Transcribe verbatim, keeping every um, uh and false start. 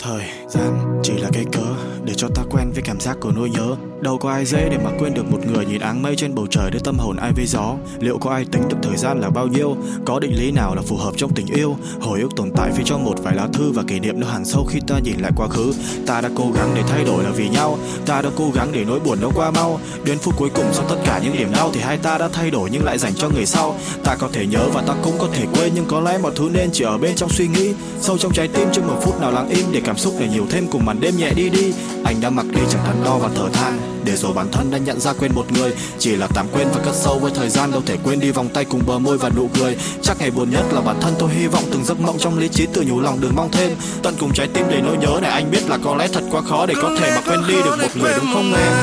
Thời gian chỉ là cái cớ để cho ta quen với cảm giác của nỗi nhớ. Đâu có ai dễ để mà quên được một người nhìn áng mây trên bầu trời để tâm hồn ai với gió. Liệu có ai tính được thời gian là bao nhiêu? Có định lý nào là phù hợp trong tình yêu? Hồi ức tồn tại phía trong một vài lá thư, và kỷ niệm nó hằn sâu khi ta nhìn lại quá khứ. Ta đã cố gắng để thay đổi là vì nhau, ta đã cố gắng để nỗi buồn nó qua mau. Đến phút cuối cùng sau tất cả những điểm đau thì hai ta đã thay đổi nhưng lại dành cho người sau. Ta có thể nhớ và ta cũng có thể quên, nhưng có lẽ mọi thứ nên chỉ ở bên trong suy nghĩ, sâu trong trái tim. Chưa một phút nào lặng im để cảm xúc này nhiều thêm cùng màn đêm nhẹ đi đi. Anh đã mặc đi chẳng đắn đo và thở than, để rồi bản thân đã nhận ra quên một người chỉ là tạm quên và cất sâu với thời gian. Đâu thể quên đi vòng tay cùng bờ môi và nụ cười. Chắc ngày buồn nhất là bản thân tôi hy vọng từng giấc mộng trong lý trí tự nhủ lòng đừng mong thêm. Tận cùng trái tim đầy nỗi nhớ này anh biết là có lẽ thật quá khó để có thể mà quên đi được một người đúng không em?